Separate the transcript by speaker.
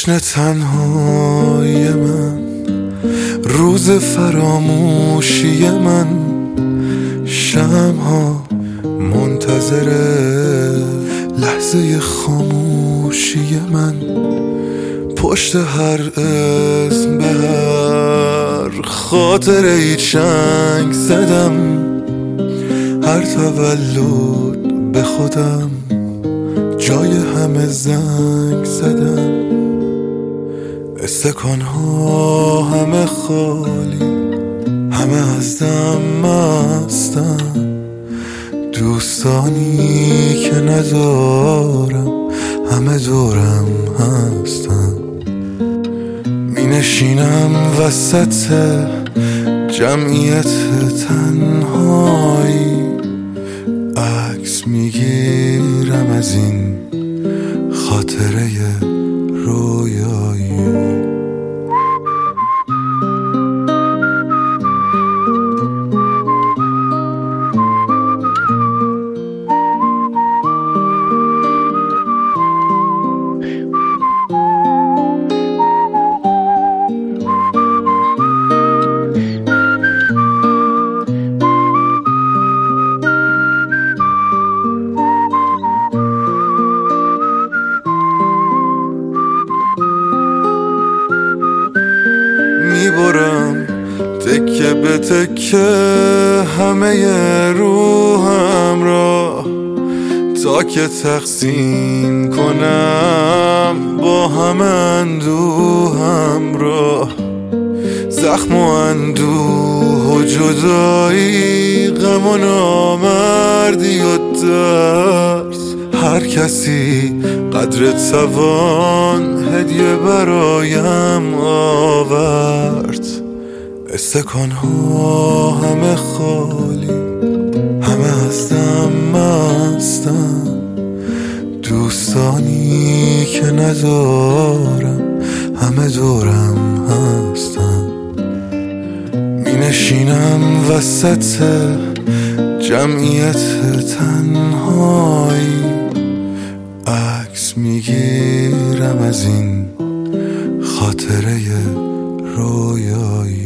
Speaker 1: جشن تنهایی من، روز فراموشی من، شمع‌ها منتظر لحظه خاموشی من، پشت هر اسم به هر خاطره ای چنگ زدم، هر تولد به خودم جای همه زنگ زدم، استکان‌ها همه خالی، همه از دم مستن، دوستانی که ندارم همه دورم هستن، می نشینم وسط جمعیت تنهایی، عکس میگیرم از این خاطره رویایی. میبرم تکه به تکه همه روحم را، تا که تقسیم کنم با همه اندوهم را، زخم و اندوه و جدایی، غم و نامردی و درد، هر کسی قدر توان هدیه برایم آورد، استکان‌ها همه خالی، همه از دم مستن، دوستانی که ندارم همه دورم هستن، می نشینم وسط جمعیت تنهایی، عکس میگیرم از این خاطره رویایی.